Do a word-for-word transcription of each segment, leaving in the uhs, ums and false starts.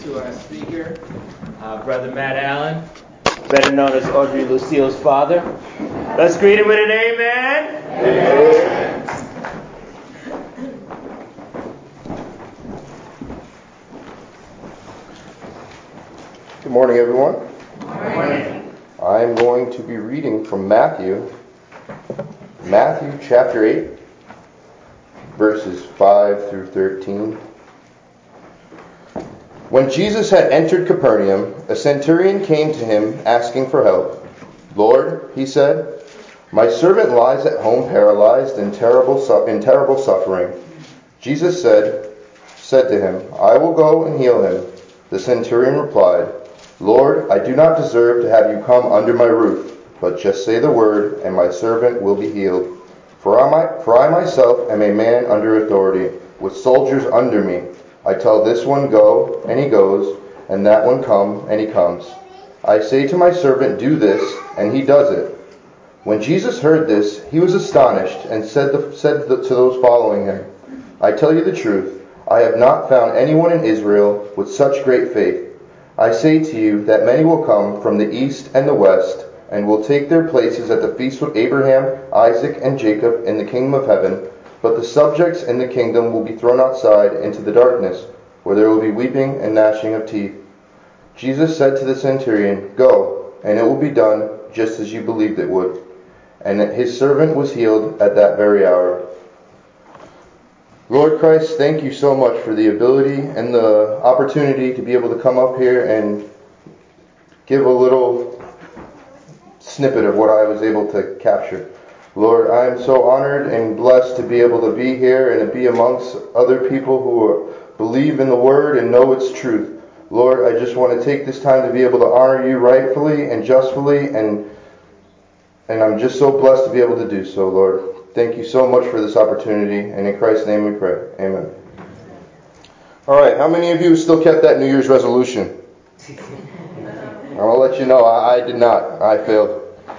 to our speaker, uh, Brother Matt Allen, better known as Audrey Lucille's father. Let's greet him with an amen. Amen. Good morning, everyone. Good morning. I'm going to be reading from Matthew, Matthew chapter eight, verses five through thirteen. When Jesus had entered Capernaum, a centurion came to him asking for help. "Lord," he said, "my servant lies at home paralyzed in terrible su- in terrible suffering." Jesus said, said to him, "I will go and heal him." The centurion replied, "Lord, I do not deserve to have you come under my roof, but just say the word, and my servant will be healed. For I, my, for I myself am a man under authority, with soldiers under me. I tell this one, go, and he goes, and that one, come, and he comes. I say to my servant, do this, and he does it." When Jesus heard this, he was astonished, and said, the, said the, to those following him, "I tell you the truth, I have not found anyone in Israel with such great faith. I say to you that many will come from the east and the west, and will take their places at the feast with Abraham, Isaac, and Jacob in the kingdom of heaven. But the subjects in the kingdom will be thrown outside into the darkness, where there will be weeping and gnashing of teeth." Jesus said to the centurion, "Go, and it will be done just as you believed it would." And his servant was healed at that very hour. Lord Christ, thank you so much for the ability and the opportunity to be able to come up here and give a little snippet of what I was able to capture. Lord, I am so honored and blessed to be able to be here and to be amongst other people who are, believe in the Word and know its truth. Lord, I just want to take this time to be able to honor you rightfully and justly, and and I'm just so blessed to be able to do so, Lord. Thank you so much for this opportunity, and in Christ's name we pray. Amen. All right, how many of you still kept that New Year's resolution? I'll let you know, I, I did not. I failed.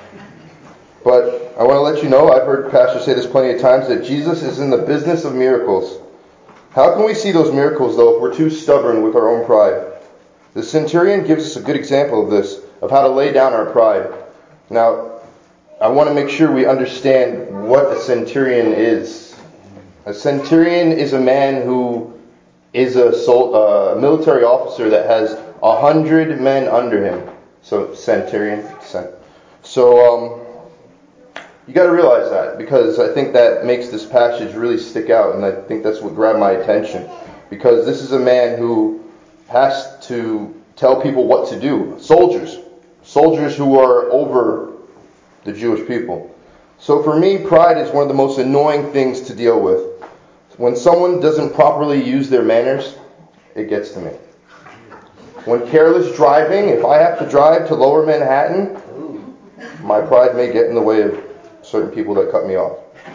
But I want to let you know, I've heard pastors say this plenty of times, that Jesus is in the business of miracles. How can we see those miracles, though, if we're too stubborn with our own pride? The centurion gives us a good example of this, of how to lay down our pride. Now, I want to make sure we understand what a centurion is. A centurion is a man who is a sol- uh, military officer that has a hundred men under him. So, centurion. Cent- so, um... you got to realize that, because I think that makes this passage really stick out, and I think that's what grabbed my attention. Because this is a man who has to tell people what to do. Soldiers. Soldiers who are over the Jewish people. So for me, pride is one of the most annoying things to deal with. When someone doesn't properly use their manners, it gets to me. When careless driving, if I have to drive to Lower Manhattan, my pride may get in the way of certain people that cut me off.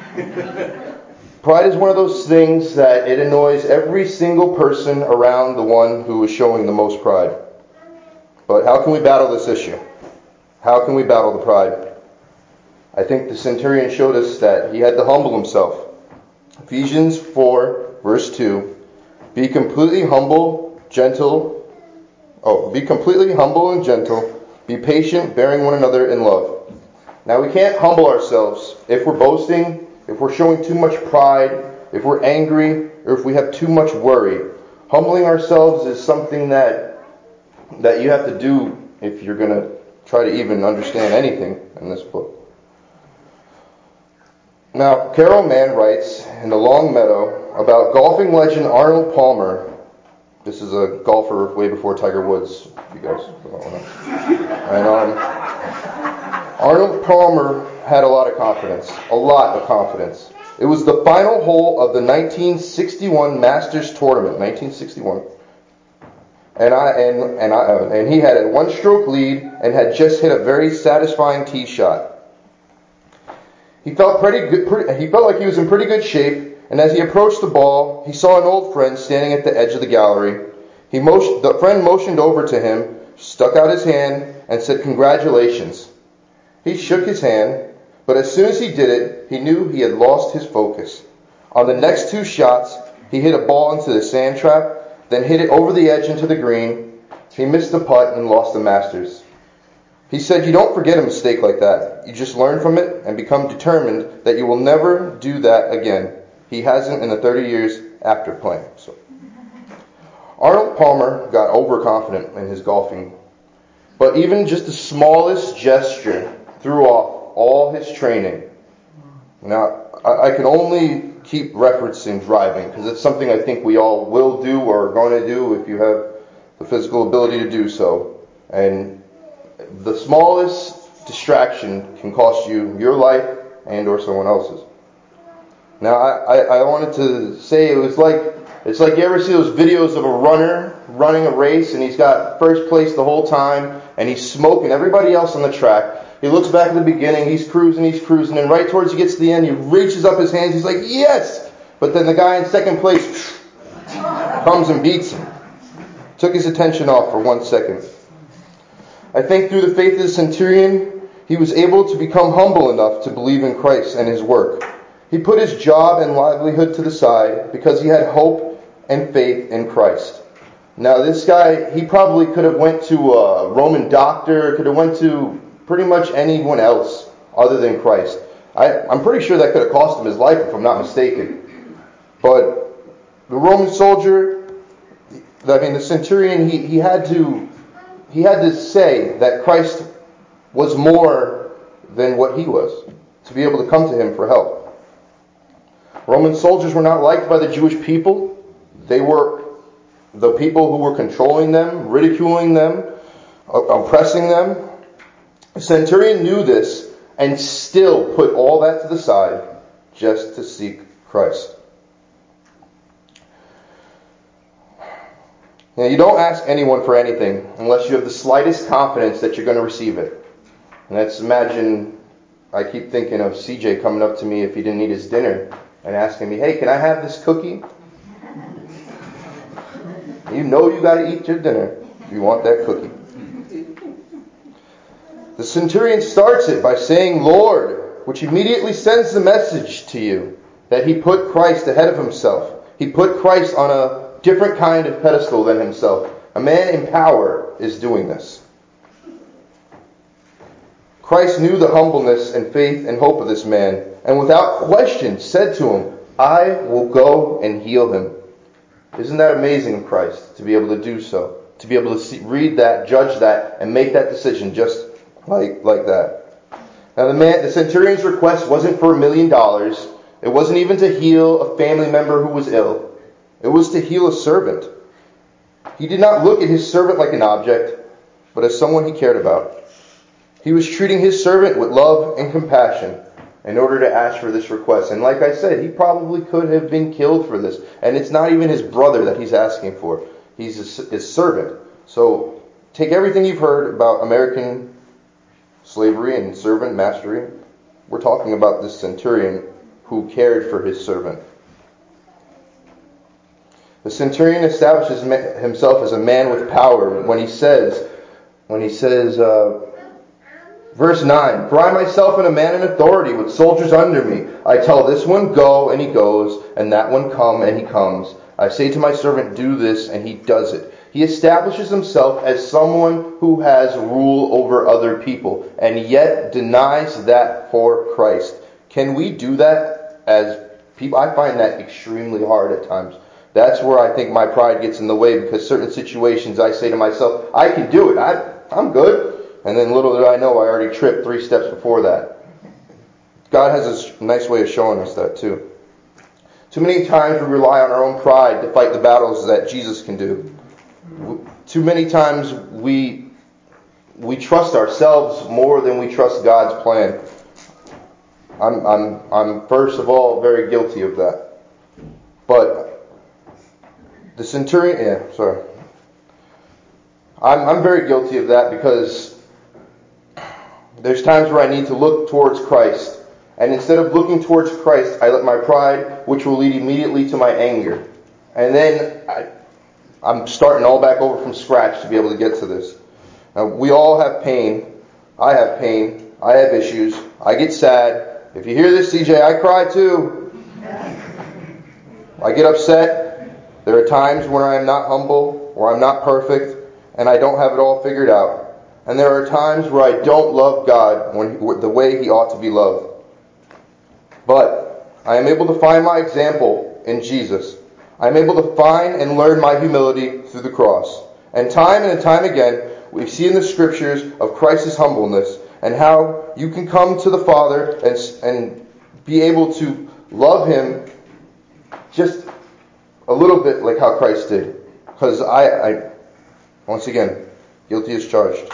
Pride is one of those things that it annoys every single person around the one who is showing the most pride. But how can we battle this issue? How can we battle the pride? I think the centurion showed us that he had to humble himself. Ephesians four, verse two, be completely humble, gentle, oh, be completely humble and gentle, be patient, bearing one another in love. Now, we can't humble ourselves if we're boasting, if we're showing too much pride, if we're angry, or if we have too much worry. Humbling ourselves is something that that you have to do if you're going to try to even understand anything in this book. Now, Carol Mann writes in The Long Meadow about golfing legend Arnold Palmer. This is a golfer way before Tiger Woods, if you guys don't know. And, um... Arnold Palmer had a lot of confidence, a lot of confidence. It was the final hole of the nineteen sixty-one Masters Tournament, nineteen sixty-one, and I and and I and he had a one-stroke lead and had just hit a very satisfying tee shot. He felt pretty good. Pretty, he felt like he was in pretty good shape, and as he approached the ball, he saw an old friend standing at the edge of the gallery. He motioned, the friend motioned over to him, stuck out his hand, and said, "Congratulations." He shook his hand, but as soon as he did it, he knew he had lost his focus. On the next two shots, he hit a ball into the sand trap then hit it over the edge into the green. He missed the putt and lost the Masters. He said, you don't forget a mistake like that. You just learn from it and become determined that you will never do that again. He hasn't in the thirty years after playing. So, Arnold Palmer got overconfident in his golfing. But even just the smallest gesture threw off all his training. Now, I, I can only keep referencing driving because it's something I think we all will do or are going to do if you have the physical ability to do so. And the smallest distraction can cost you your life and or someone else's. Now, I, I, I wanted to say it was like, it's like you ever see those videos of a runner running a race and he's got first place the whole time and he's smoking everybody else on the track. He looks back at the beginning, he's cruising, he's cruising, and right towards he gets to the end, he reaches up his hands, he's like, yes! But then the guy in second place comes and beats him. Took his attention off for one second. I think through the faith of the centurion, he was able to become humble enough to believe in Christ and his work. He put his job and livelihood to the side because he had hope and faith in Christ. Now this guy, he probably could have went to a Roman doctor, could have went to pretty much anyone else other than Christ. I, I'm pretty sure that could have cost him his life if I'm not mistaken. But the Roman soldier, I mean the centurion, he, he had to he had to say that Christ was more than what he was, to be able to come to him for help. Roman soldiers were not liked by the Jewish people. They were the people who were controlling them, ridiculing them, oppressing them. The centurion knew this and still put all that to the side just to seek Christ. Now, you don't ask anyone for anything unless you have the slightest confidence that you're going to receive it. And let's imagine, I keep thinking of C J coming up to me if he didn't eat his dinner and asking me, hey, can I have this cookie? You know you got to eat your dinner if you want that cookie. The centurion starts it by saying, Lord, which immediately sends the message to you that he put Christ ahead of himself. He put Christ on a different kind of pedestal than himself. A man in power is doing this. Christ knew the humbleness and faith and hope of this man, and without question said to him, I will go and heal him. Isn't that amazing of Christ to be able to do so? To be able to see, read that, judge that, and make that decision just like, like that. Now the man, the centurion's request wasn't for a million dollars. It wasn't even to heal a family member who was ill. It was to heal a servant. He did not look at his servant like an object, but as someone he cared about. He was treating his servant with love and compassion in order to ask for this request. And like I said, he probably could have been killed for this. And it's not even his brother that he's asking for. He's his, his servant. So take everything you've heard about American slavery and servant mastery. We're talking about this centurion who cared for his servant. The centurion establishes himself as a man with power when he says, when he says, uh, verse nine, for I myself am a man in authority with soldiers under me. I tell this one, go, and he goes, and that one, come, and he comes. I say to my servant, do this, and he does it. He establishes himself as someone who has rule over other people, and yet denies that for Christ. Can we do that as people? I find that extremely hard at times. That's where I think my pride gets in the way, because certain situations I say to myself, I can do it. I, I'm good. And then little did I know I already tripped three steps before that. God has a nice way of showing us that too. Too many times we rely on our own pride to fight the battles that Jesus can do. Too many times we we trust ourselves more than we trust God's plan. I'm I'm I'm first of all very guilty of that. But the centurion, yeah, sorry. I'm I'm very guilty of that because there's times where I need to look towards Christ. And instead of looking towards Christ, I let my pride, which will lead immediately to my anger. And then I, I'm starting all back over from scratch to be able to get to this. Now, we all have pain. I have pain. I have issues. I get sad. If you hear this, C J, I cry too. I get upset. There are times when I am not humble, or I'm not perfect, and I don't have it all figured out. And there are times where I don't love God when, the way He ought to be loved. But I am able to find my example in Jesus. I am able to find and learn my humility through the cross. And time and time again, we see in the Scriptures of Christ's humbleness and how you can come to the Father and, and be able to love Him just a little bit like how Christ did. Because I, I, once again, guilty as charged.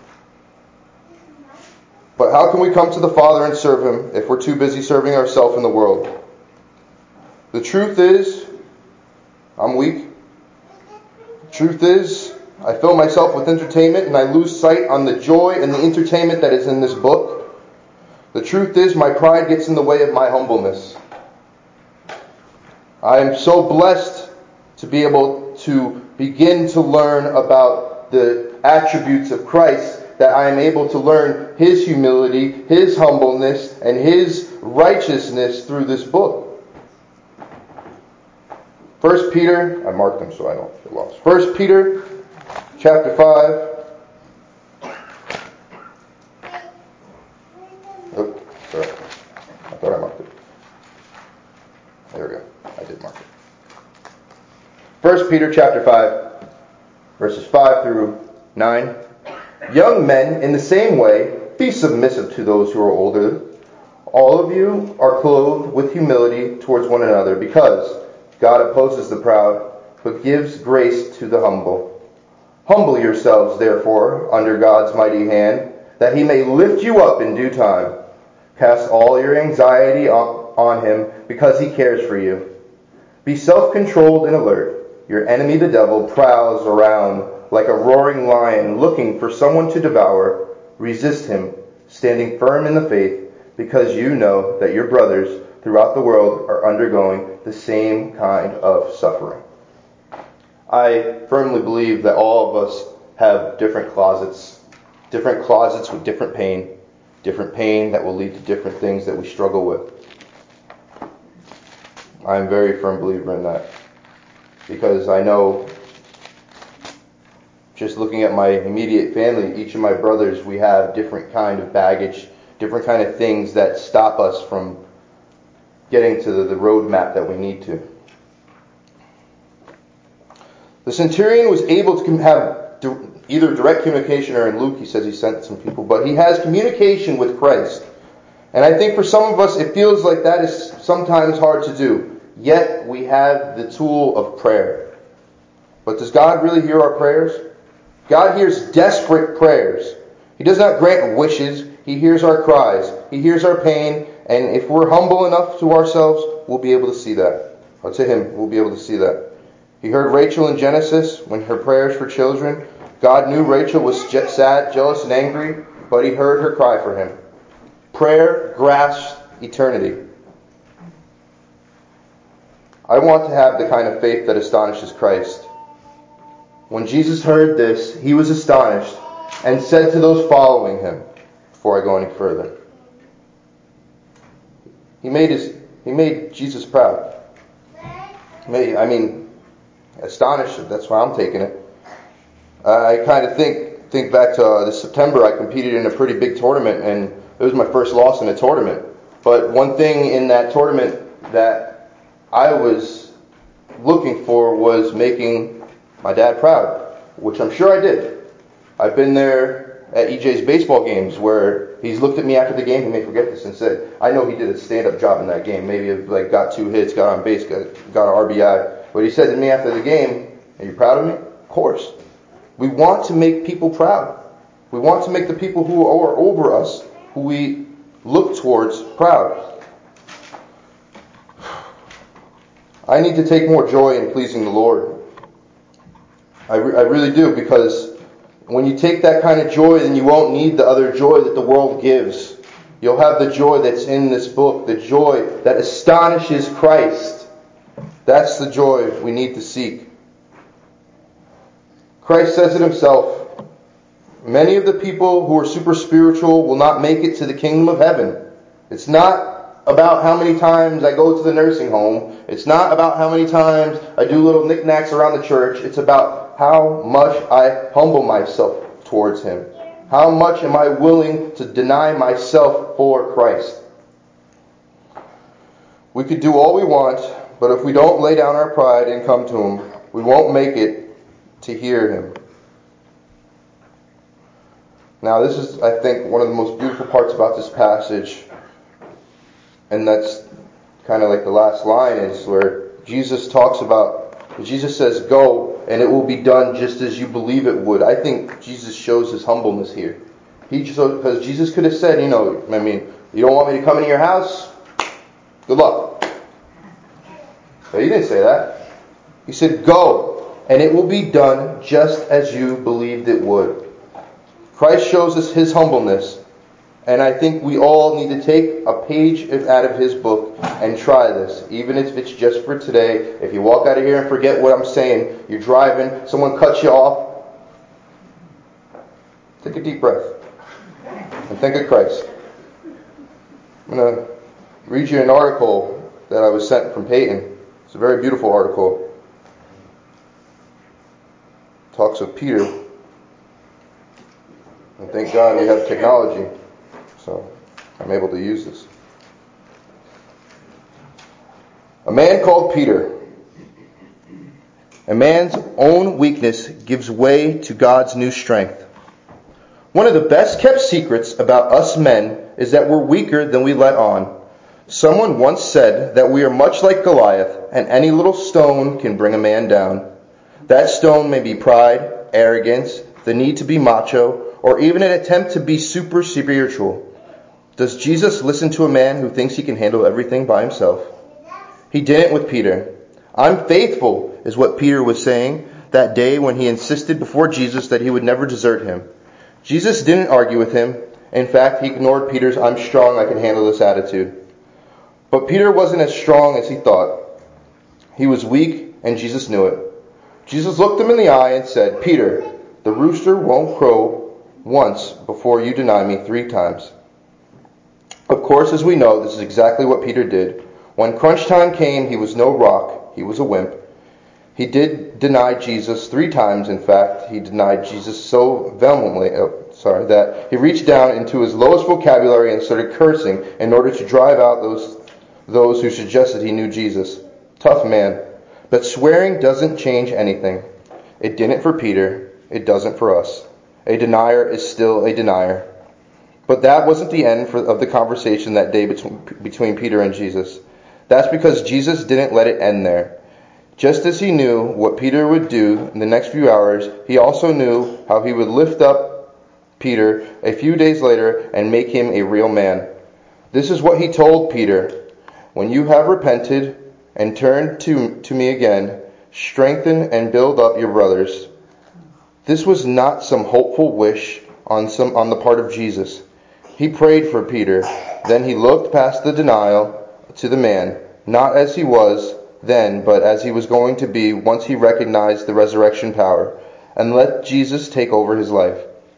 But how can we come to the Father and serve Him if we're too busy serving ourselves in the world? The truth is, I'm weak. The truth is, I fill myself with entertainment and I lose sight on the joy and the entertainment that is in this book. The truth is, my pride gets in the way of my humbleness. I am so blessed to be able to begin to learn about the attributes of Christ that I am able to learn His humility, His humbleness, and His righteousness through this book. First Peter, I marked them so I don't get lost. First Peter, chapter five. Oh, sorry. I thought I marked it. There we go. I did mark it. First Peter, chapter five, verses five through nine. Young men, in the same way, be submissive to those who are older. All of you are clothed with humility towards one another, because God opposes the proud, but gives grace to the humble. Humble yourselves, therefore, under God's mighty hand, that He may lift you up in due time. Cast all your anxiety on Him, because He cares for you. Be self-controlled and alert. Your enemy, the devil, prowls around like a roaring lion, looking for someone to devour. Resist him, standing firm in the faith, because you know that your brothers throughout the world are undergoing the same kind of suffering. I firmly believe that all of us have different closets, different closets with different pain, different pain that will lead to different things that we struggle with. I'm a very firm believer in that, because I know, just looking at my immediate family, each of my brothers, we have different kind of baggage, different kind of things that stop us from getting to the, the roadmap that we need to. The centurion was able to have either direct communication, or in Luke he says he sent some people, but he has communication with Christ. And I think for some of us it feels like that is sometimes hard to do. Yet we have the tool of prayer. But does God really hear our prayers? God hears desperate prayers. He does not grant wishes. He hears our cries. He hears our pain. And if we're humble enough to ourselves, we'll be able to see that. Or to Him, we'll be able to see that. He heard Rachel in Genesis when her prayers for children. God knew Rachel was sad, jealous, and angry, but He heard her cry for Him. Prayer grasps eternity. I want to have the kind of faith that astonishes Christ. When Jesus heard this, He was astonished and said to those following Him, before I go any further, He made his He made Jesus proud. He made, I mean, astonished. That's why I'm taking it. Uh, I kind of think think back to uh, this September. I competed in a pretty big tournament, and it was my first loss in a tournament. But one thing in that tournament that I was looking for was making my dad proud, which I'm sure I did. I've been there at E J's baseball games where he's looked at me after the game, he may forget this, and said, I know he did a stand-up job in that game. Maybe he like got two hits, got on base, got, got an R B I. But he said to me after the game, are you proud of me? Of course. We want to make people proud. We want to make the people who are over us, who we look towards, proud. I need to take more joy in pleasing the Lord. I, re- I really do, because when you take that kind of joy, then you won't need the other joy that the world gives. You'll have the joy that's in this book, the joy that astonishes Christ. That's the joy we need to seek. Christ says it Himself. Many of the people who are super spiritual will not make it to the kingdom of heaven. It's not about how many times I go to the nursing home. It's not about how many times I do little knickknacks around the church. It's about how much I humble myself towards Him. How much am I willing to deny myself for Christ? We could do all we want, but if we don't lay down our pride and come to Him, we won't make it to hear Him. Now, this is, I think, one of the most beautiful parts about this passage. And that's kind of like the last line is where Jesus talks about, Jesus says, go and it will be done just as you believe it would. I think Jesus shows His humbleness here. He just, because Jesus could have said, you know, I mean, you don't want me to come into your house? Good luck. But He didn't say that. He said, go and it will be done just as you believed it would. Christ shows us His humbleness. And I think we all need to take a page out of His book and try this. Even if it's just for today. If you walk out of here and forget what I'm saying, you're driving, someone cuts you off, take a deep breath and think of Christ. I'm going to read you an article that I was sent from Peyton. It's a very beautiful article. It talks of Peter. And thank God we have technology. So I'm able to use this. A man called Peter. A man's own weakness gives way to God's new strength. One of the best kept secrets about us men is that we're weaker than we let on. Someone once said that we are much like Goliath, and any little stone can bring a man down. That stone may be pride, arrogance, the need to be macho, or even an attempt to be super spiritual. Does Jesus listen to a man who thinks he can handle everything by himself? He didn't with Peter. I'm faithful, is what Peter was saying that day when he insisted before Jesus that he would never desert him. Jesus didn't argue with him. In fact, he ignored Peter's I'm strong, I can handle this attitude. But Peter wasn't as strong as he thought. He was weak, and Jesus knew it. Jesus looked him in the eye and said, Peter, the rooster won't crow once before you deny me three times. Of course, as we know, this is exactly what Peter did. When crunch time came, he was no rock. He was a wimp. He did deny Jesus three times, in fact. He denied Jesus so vehemently oh, sorry, that he reached down into his lowest vocabulary and started cursing in order to drive out those, those who suggested he knew Jesus. Tough man. But swearing doesn't change anything. It didn't for Peter. It doesn't for us. A denier is still a denier. But that wasn't the end for, of the conversation that day between, between Peter and Jesus. That's because Jesus didn't let it end there. Just as he knew what Peter would do in the next few hours, he also knew how he would lift up Peter a few days later and make him a real man. This is what he told Peter. When you have repented and turned to, to me again, strengthen and build up your brothers. This was not some hopeful wish on some on the part of Jesus. He prayed for Peter. Then he looked past the denial to the man, not as he was then, but as he was going to be once he recognized the resurrection power, and let Jesus take over his life.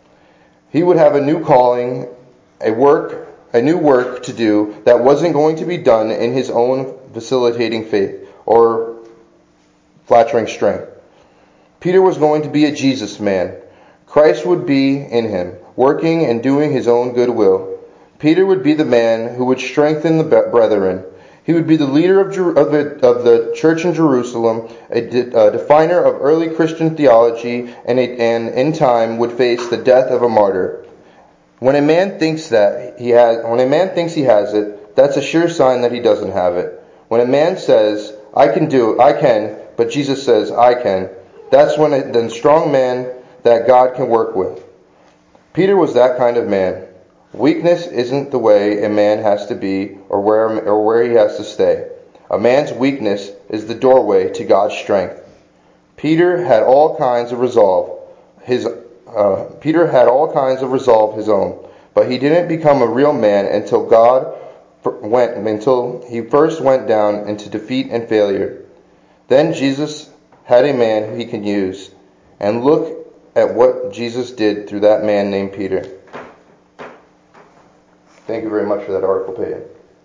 He would have a new calling, a work, a new work to do that wasn't going to be done in his own vacillating faith or flattering strength. Peter was going to be a Jesus man. Christ would be in him, working and doing his own good will. Peter would be the man who would strengthen the brethren. He would be the leader of, Jer- of, the, of the church in Jerusalem, a, de- a definer of early Christian theology, and, a, and in time would face the death of a martyr. When a man thinks that he has, when a man thinks he has it, that's a sure sign that he doesn't have it. When a man says, "I can do, I can," but Jesus says, "I can," that's when a, the strong man that God can work with. Peter was that kind of man. Weakness isn't the way a man has to be or where or where he has to stay. A man's weakness is the doorway to God's strength. Peter had all kinds of resolve. His uh, Peter had all kinds of resolve his own, but he didn't become a real man until God went until he first went down into defeat and failure. Then Jesus had a man who he can use, and look at what Jesus did through that man named Peter. Thank you very much for that article, Peyton.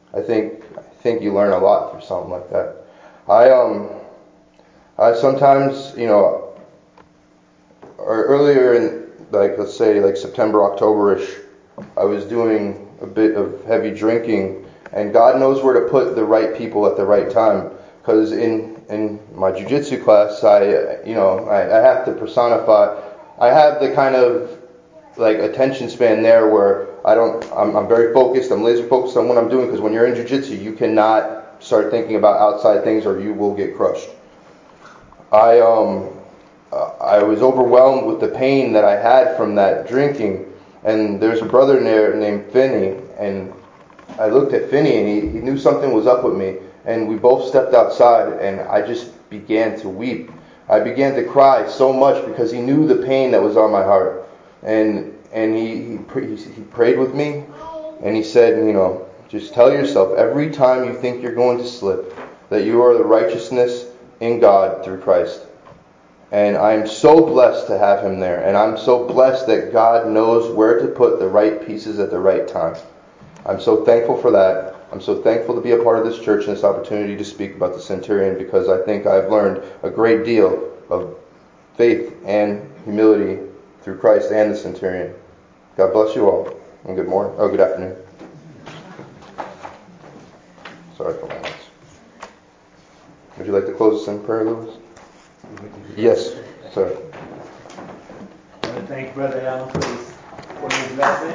I think I think you learn a lot through something like that. I um I sometimes, you know, or earlier in, like, let's say like September, October-ish, I was doing a bit of heavy drinking, and God knows where to put the right people at the right time. Because in in my jiu-jitsu class, I you know I, I have to personify. I have the kind of like attention span there where I don't. I'm, I'm very focused. I'm laser focused on what I'm doing. Because when you're in jiu-jitsu, you cannot start thinking about outside things, or you will get crushed. I um uh, I was overwhelmed with the pain that I had from that drinking, and there's a brother there named Finney, and I looked at Finney, and he, he knew something was up with me. And we both stepped outside, and I just began to weep. I began to cry so much because he knew the pain that was on my heart. And and he he, he he prayed with me, and he said, you know, just tell yourself every time you think you're going to slip that you are the righteousness in God through Christ. And I'm so blessed to have him there, and I'm so blessed that God knows where to put the right pieces at the right time. I'm so thankful for that. I'm so thankful to be a part of this church and this opportunity to speak about the centurion, because I think I've learned a great deal of faith and humility through Christ and the centurion. God bless you all, and good morning. Oh, good afternoon. Sorry for my notes. Would you like to close us in prayer, Lewis? Yes, sir. I want to thank Brother Allen for his, for his message.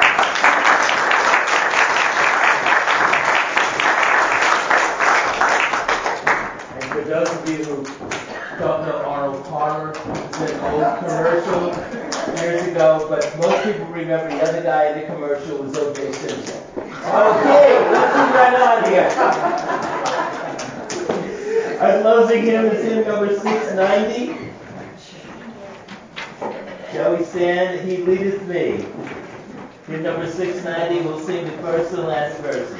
And for those of you who don't know Arnold Palmer, it's an old commercial years ago, but most people remember the other guy in the commercial was O J Simpson. Okay, let's move right on here. Our closing hymn is hymn number six ninety. Shall we stand? He leadeth me. Hymn number six ninety, we'll sing the first and last verses.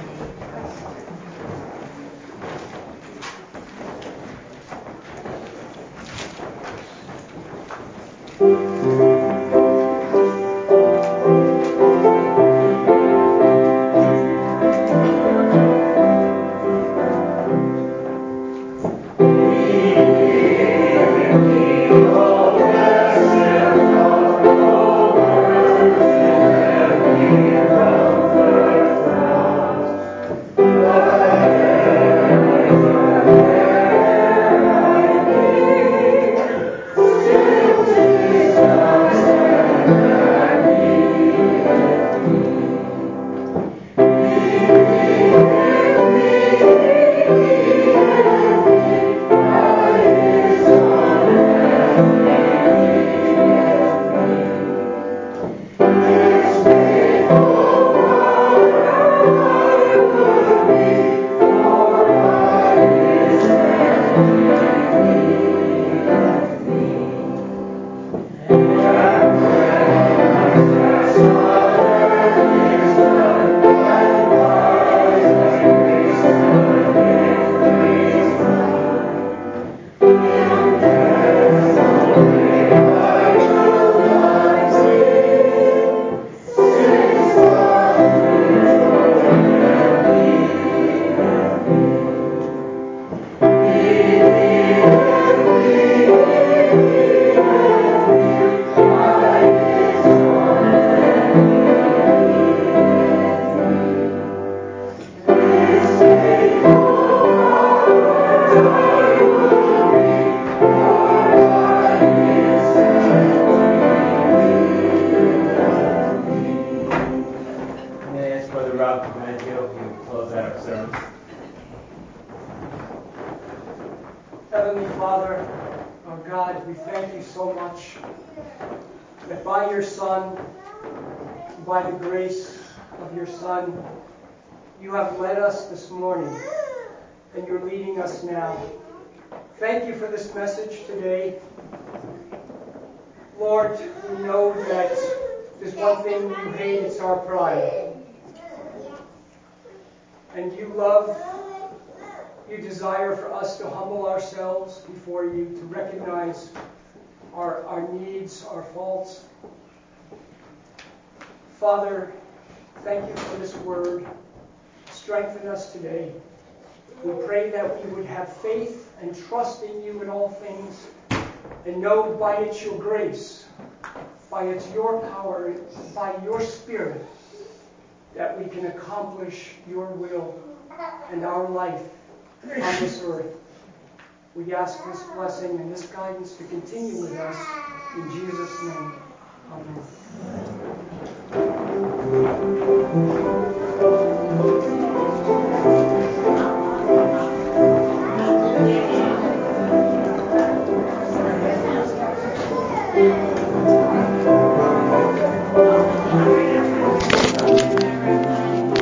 Heavenly Father, our God, we thank you so much that by your Son, by the grace of your Son, you have led us this morning, and you're leading us now. Thank you for this message today. Lord, we know that there's one thing you hate, it's our pride. And you love, you desire for us to humble ourselves before you, to recognize our, our needs, our faults. Father, thank you for this word. strengthen us today. We pray that we would have faith and trust in you in all things, and know by it's your grace, by it's your power, by your Spirit, that we can accomplish your will and our life on this earth. We ask this blessing and this guidance to continue with us. In Jesus' name, amen.